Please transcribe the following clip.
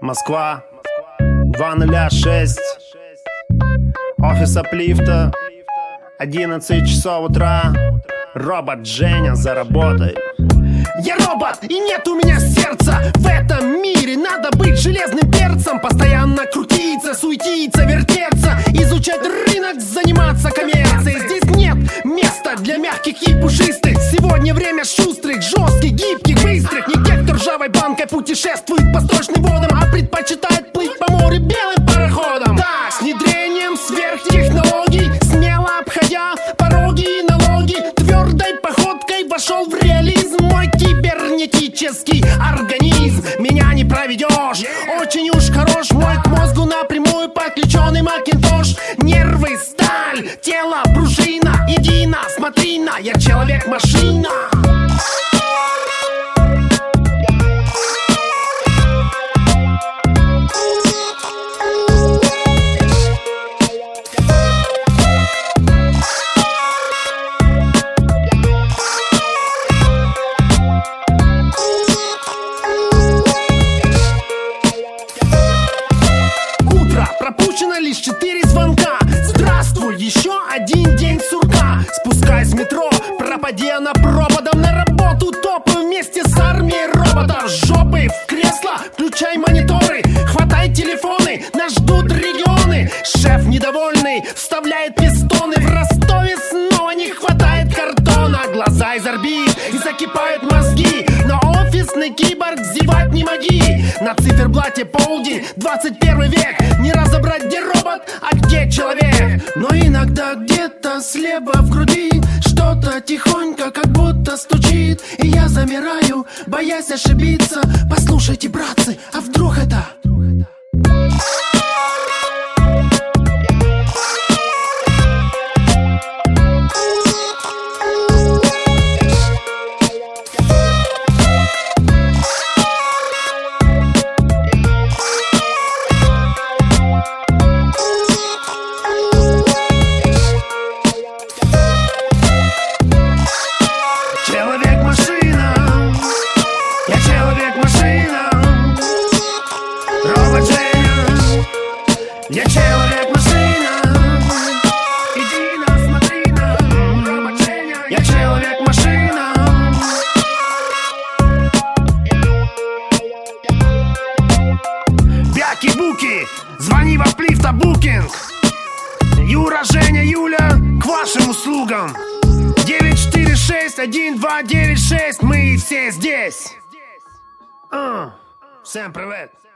Москва, 206. Офис Аплифта, 11 часов утра. Робот Женя за работой. Я робот, и нет у меня сердца. В этом мире надо быть железным перцем. Постоянно крутиться, суетиться, вертеться, изучать рынок, заниматься коммерцией. Здесь нет места для мягких и пушистых. Сегодня время шустрых, жестких, гибких, быстрых. Не тех, кто ржавой банкой путешествует по сточным водам, а предпочитает плыть по морю белым пароходом. Так, с внедрением сверхтехнологий, смело обходя пороги и налоги, твердой походкой вошел в реализм мой кибернетический организм. Меня не проведешь, очень уж хорош мой к мозгу напрямую подключенный Макинтош. Нервы сталь, тело пружина, едино, смотри на, я человек-машина. Пропущено лишь 4 звонка. Здравствуй, еще один день сурка. Спускай с метро, пропади она проводом. На работу топаю вместе с армией роботов. Жопы в кресло, включай мониторы, хватай телефоны, нас ждут регионы. Шеф недовольный вставляет пистоны. В Ростове снова не хватает картона. Глаза из орбит и закипают мозги, но офисный киборг зевать не моги. На циферблате полдень, 21 век. Не разобрать, где робот, а где человек. Но иногда где-то слева в груди что-то тихонько, как будто стучит. И я замираю, боясь ошибиться. Послушайте, братцы, а вдруг это... Я человек-машина, иди на, смотри на, робот Женя. Я человек-машина. Бяки-буки, звони в Аплифта букинг. Юра, Женя, Юля, к вашим услугам. 946-1296, мы все здесь. Всем привет.